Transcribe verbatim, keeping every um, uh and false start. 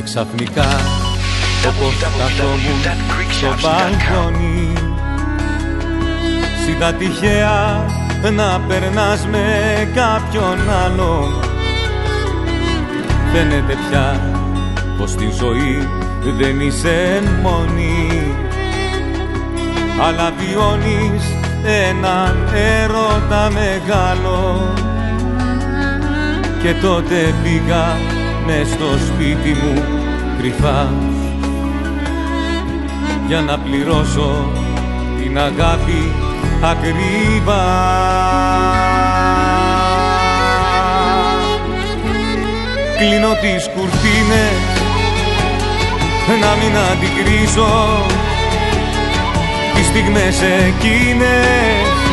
Ξαφνικά όπως καθόμουν στο μπαλκόνι σ' είδα τυχαία να περνάς με κάποιον άλλον. Φαίνεται πια πως στη ζωή δεν είσαι μόνη, αλλά βιώνεις έναν έρωτα μεγάλο. Και τότε πήγα μες στο σπίτι μου κρυφά για να πληρώσω την αγάπη ακριβά. Κλείνω τις κουρτίνες να μην αντικρίσω τις στιγμές εκείνες